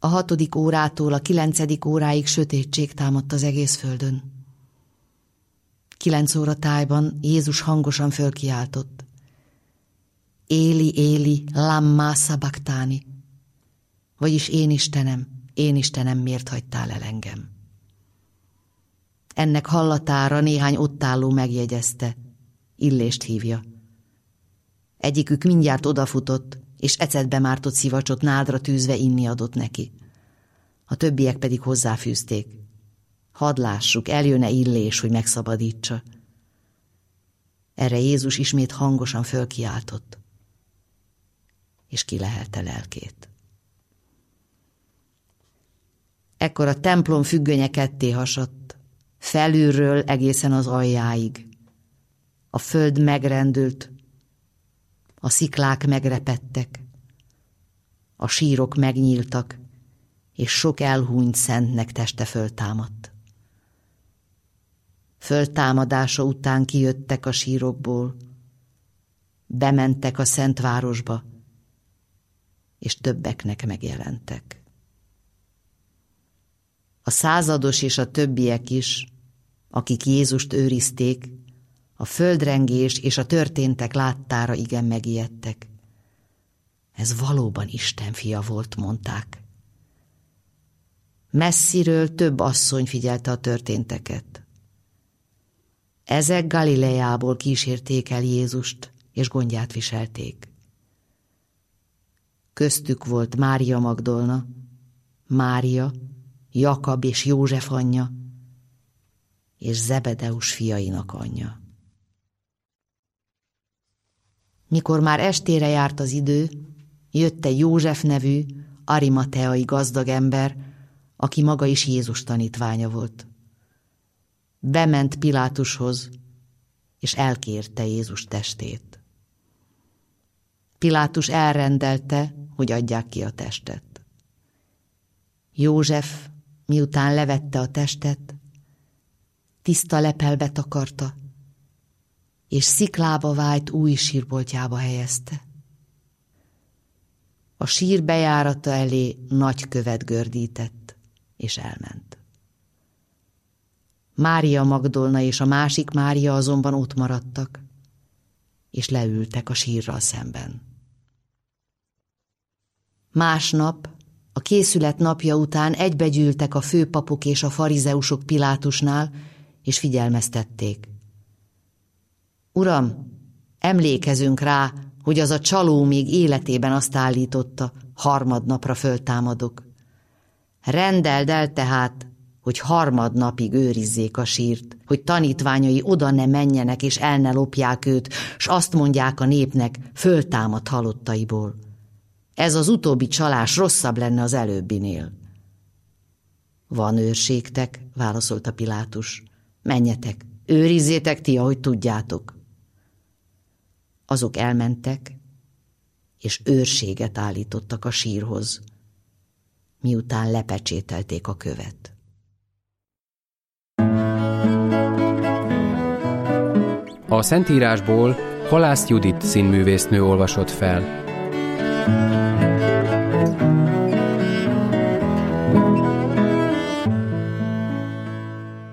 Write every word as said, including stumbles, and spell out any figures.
A hatodik órától a kilencedik óráig sötétség támadt az egész földön. Kilenc óra tájban Jézus hangosan fölkiáltott: Éli, Éli, lamma sabachthani, vagyis én Istenem, én Istenem, miért hagytál el engem? Ennek hallatára néhány ott álló megjegyezte: Illést hívja. Egyikük mindjárt odafutott, és ecetbe mártott szivacsot nádra tűzve inni adott neki. A többiek pedig hozzáfűzték: Hadd lássuk, eljön-e Illés, hogy megszabadítsa. Erre Jézus ismét hangosan fölkiáltott, és kilehelte lelkét. Ekkor a templom függönye ketté hasadt, felülről egészen az aljáig. A föld megrendült, a sziklák megrepedtek, a sírok megnyíltak, és sok elhúnyt szentnek teste föltámadt. Föltámadása után kijöttek a sírokból, bementek a szent városba, és többeknek megjelentek. A százados és a többiek is, akik Jézust őrizték, a földrengés és a történtek láttára igen megijedtek. Ez valóban Isten fia volt, mondták. Messziről több asszony figyelte a történteket. Ezek Galileából kísérték el Jézust, és gondját viselték. Köztük volt Mária Magdolna, Mária, Jakab és József anyja, és Zebedeus fiainak anyja. Mikor már estére járt az idő, jött egy József nevű, arimateai gazdag ember, aki maga is Jézus tanítványa volt. Bement Pilátushoz, és elkérte Jézus testét. Pilátus elrendelte, hogy adják ki a testet. József, miután levette a testet, tiszta lepelbe takarta, és sziklába vájt új sírboltjába helyezte. A sír bejárata elé nagy követ gördített, és elment. Mária Magdolna és a másik Mária azonban ott maradtak, és leültek a sírral szemben. Másnap, a készület napja után egybegyűltek a főpapok és a farizeusok Pilátusnál, és figyelmeztették: Uram, emlékezünk rá, hogy az a csaló még életében azt állította, harmadnapra föltámadok. Rendeld el tehát, hogy harmadnapig őrizzék a sírt, hogy tanítványai oda ne menjenek és el ne lopják őt, s azt mondják a népnek, föltámad halottaiból. Ez az utóbbi csalás rosszabb lenne az előbbinél. Van őrségtek, válaszolta Pilátus. Menjetek, őrizzétek ti, ahogy tudjátok. Azok elmentek, és őrséget állítottak a sírhoz, miután lepecsételték a követ. A Szentírásból Halász Judit színművésznő olvasott fel.